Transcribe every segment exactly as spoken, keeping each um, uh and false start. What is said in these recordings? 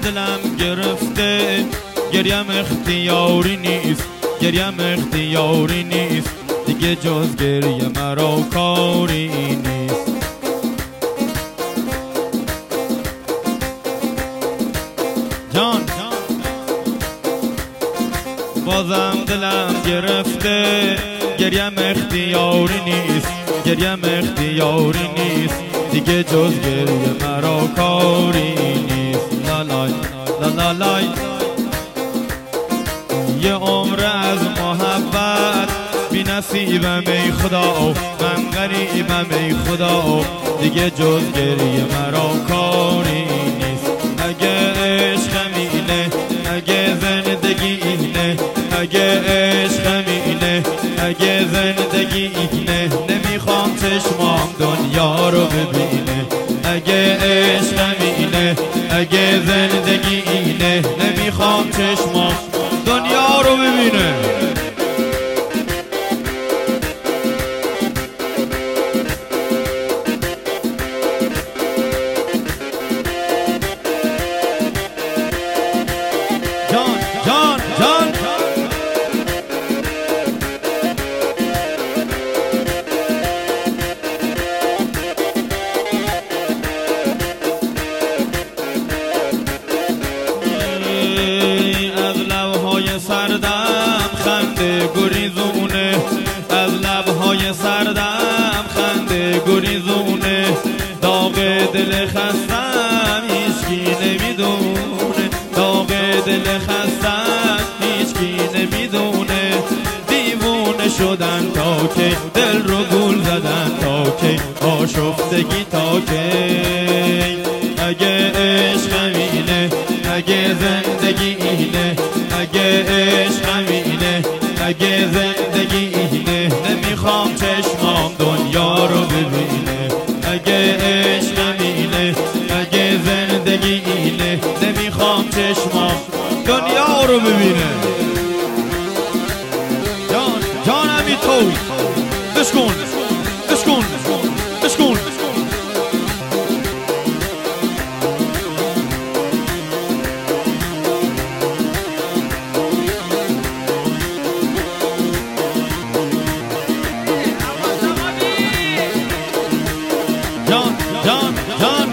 دلم گرفته، گریم اختیاری نیست، گریم اختیاری نیست، دیگه جز گریه مرا کاری نیست. جان بازم دلم گرفته، گریم اختیاری نیست، گریم اختیاری نیست، دیگه جز گریه مرا کاری نیست. لالای لالای یه عمر از محبت بی نصیبم ای خدا، من غریبم ای خدا، دیگه جز گریه مرا کاری نیست. اگه عشقم اینه، اگه زندگی اینه، اگه عشقم اینه، اگه زندگی اینه، نمیخوام چشمام دنیا رو ببینه. اگه عشقم اینه، اگه زندگی اینه، نمیخوام چشمام دنیا رو ببینه. جان جان جان از لبهای سردم خنده گریزونه، از لبهای سردم خنده گریزونه، داغ دل خستم هیچکی نمیدونه، داغ دل خستم هیچکی نمیدونه، دیوونه شدن تا که دل رو گول زدن تا که آشفتگی تا که. اگه عشقم اینه، اگه زندگی اینه، اگه عشقم اینه، اگه زندگی اینه، نمیخوام چشمام دنیا رو ببینه. اگه عشقم اینه، اگه زندگی اینه، نمیخوام چشمام دنیا رو ببینه. جان جانمی تو بشکن بشکن بشکن جان جان جان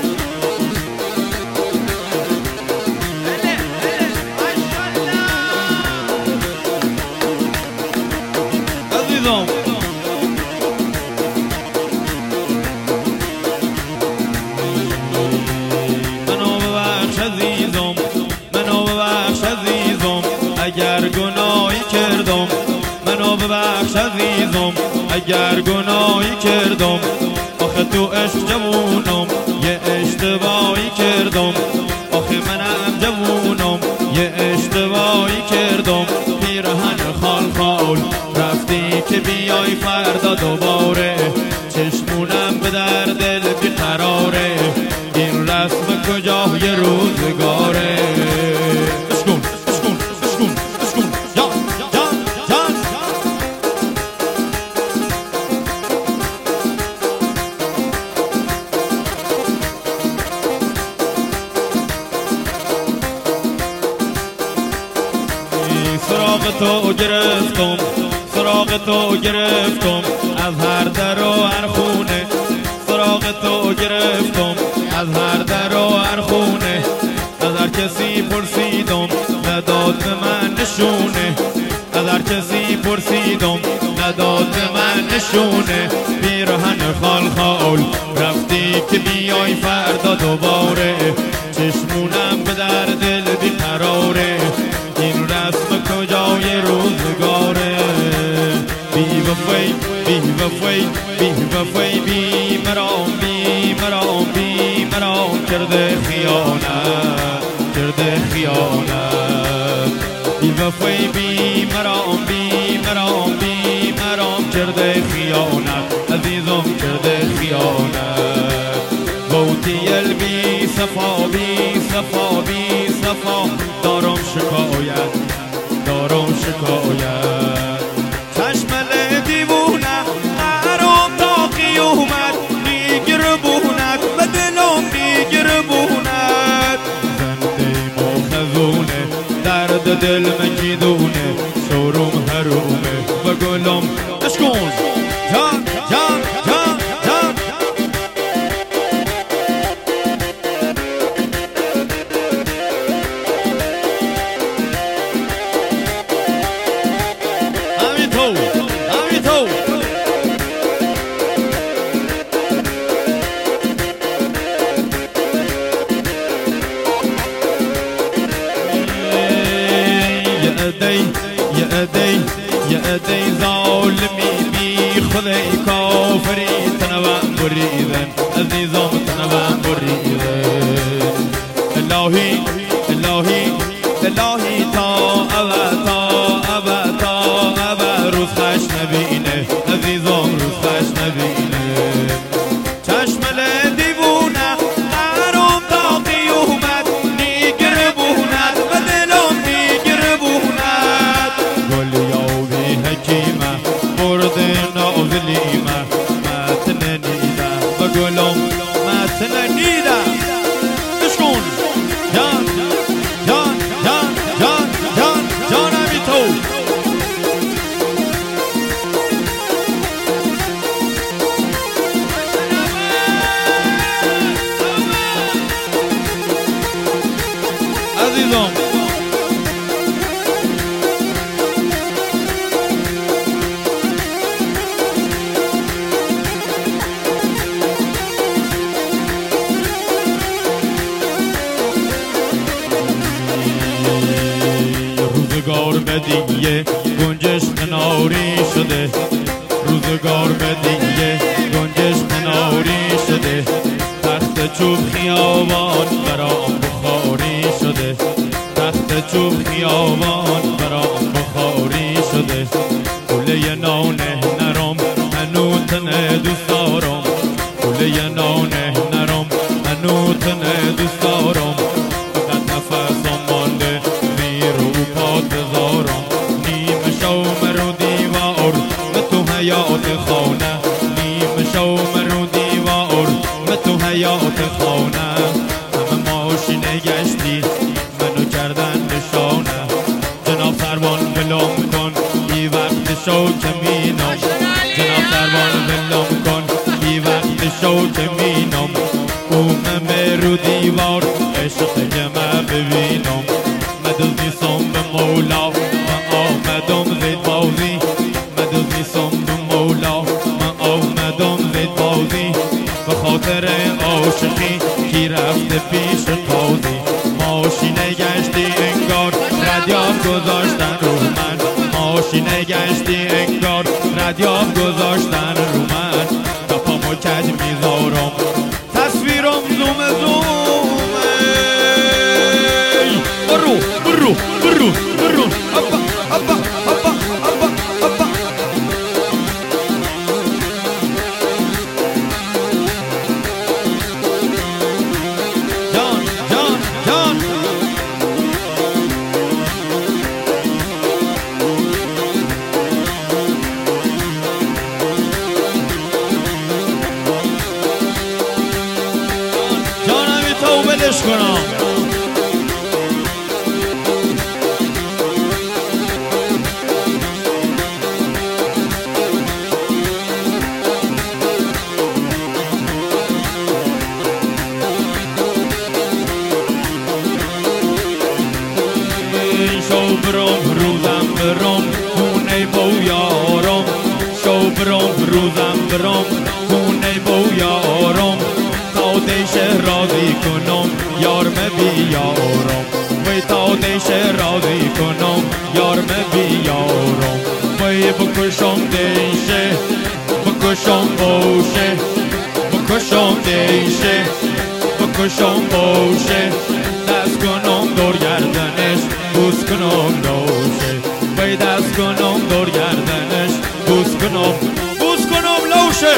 عزیزم منو ببخش عزیزم، منو ببخش عزیزم، اگر گناهی کردم، منو ببخش عزیزم، اگر گناهی کردم، آخه تو عشق جوونم یه اشتباهی کردم، آخه منم جوونم یه اشتباهی کردم، پیرهن خال خال رفتی که بیای فردا دوباره، چشمونم به در دل بیقراره، این رسم کجای روزگاره. بشکن بشکن بشکن بشکن جان جان جان سراغ تو گرفتم، سراغ تو گرفتم، از هر در و هر خونه، سراغ تو گرفتم، از هر در و هر خونه، از هر کسی پرسیدم نداد به من نشونه، از هر کسی پرسیدم نداد به من نشونه، پیرهن خال خال رفتی که بیای فردا دوباره، چشمونم به در دل بیقراره، این رسم کجای روزگاره. بی وفای بی وفای بی وفای بی مرام بی مرام بی مرام کرده خیانت کرده خیانت، بی وفای بی مرام بی مرام بی مرام کرده خیانت، عزیزم کرده خیانت. بوتی البی صفا بی صفا بی صفا، دارم شکایت دارم شکایت، چشمل دیوونه قرام تا قیومت، میگره بونت به دلم میگره بونت، به دل مکیدونه شوروم هرومه و گلم اشکون جان جان جان جان همین تو همین تو يا أدي يا أدي ظالمي بي خذي كافري تنبع بريدا عزيزم تنبع بريدا اللهي اللهي اللهي تا أبا تا أبا تا أبا روز خش نبينه عزيزم روز خش نبينه چشم لديبونه قرم تا قيومت نيقربونت بدلهم نيقربونت قول يومي حكيمة برد ناظليمة ما تننيدا بقولهم ما تننيدا تشكون جان جان جان جان جان جان أبي تو عزيزم روزگار بدیه گنجش کناری شده روزگار بدیه گنجش کناری شده تخت چوب خیابان برام بخاری شده تخت چوب خیابان برام بخاری شده کوله نانه نرم هنوتنه دوست دارم کوله نانه نرم هنوتنه دوست دارم فقط نفسم مانده زیر و پات بذارم نیم شو مرو دیوار به تو حیات خانه نیم شو مرو دیوار به تو حیات خانه همه ماشینه گشتی منو کردن نشانه جناب سروان ولم کن ای وقت شو کمینم جناب سروان ولم کن ای وقت شو کمینم اومم رو دیوار عشق جمع ببینم مدوز نیستم به مولا من آمدم زید بازی مدوز نیستم به مولا من آمدم زید بازی به خاطر عاشقی کی رفته پیش قاضی ماشینه گشتی انگار ردیاب گذاشتن رو من ماشینه گشتی انگار ردیاب گذاشتن رو من تا پامو کج میذارم تصویرم زوم زومه برو برو برو برو ابا ابا ابا ابا ابا جان جان جان جانمی تو بدش کنم شو برم روزم برم خونه با یارم شو برم روزم برم خونه با یارم تا دیش راضی کنم یارم بیارم وی تا دیش راضی کنم یارم بیارم وی بکشم دیشه بکشم باشه بکشم دیشه بکشم باشه دست کنم دور گردنش بوس کنم لوشه وی دست کنم دور گردنش بوس کنم بوس کنم لوشه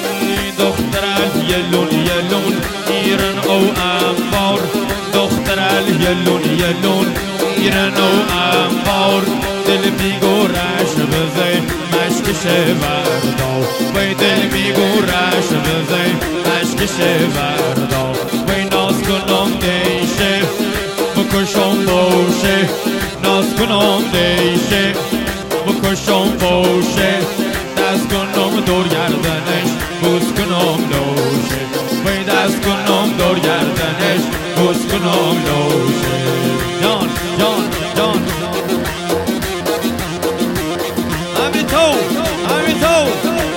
دخترت یلون یلون ایران او انبار دخترت دل یلون یلون میرن و انبار دل میگورش بزه مشکش وردا وی دل میگورش بزه مشکش وردا وی ناز کنم دیشه بکشم باشه ناز کنم دیشه بکشم باشه دست کنم دور گردنش بوس کنم لوشه وی دست کنم دور گردنش بوس کنم لوشه جان جان جان همین تو همین تو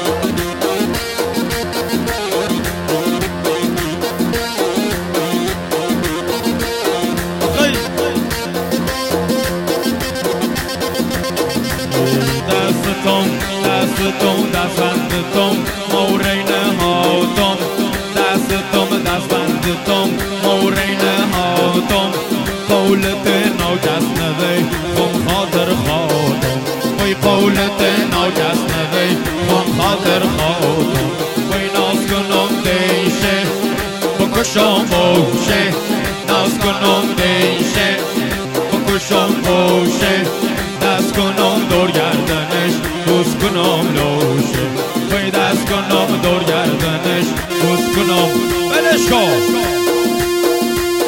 دستتون دستتون دستبندتون مورین هاتون دستتون دستبندتون مورین هاتون قولت نوجس نوی خون خاطر خاتون وی قولت نوجس نوی خون خاطر خاتون وی ناز کنم دیشه بکشم باشه ناز کنم دیشه بکشم باشه دست کنم دور گردنش بوس کنم لو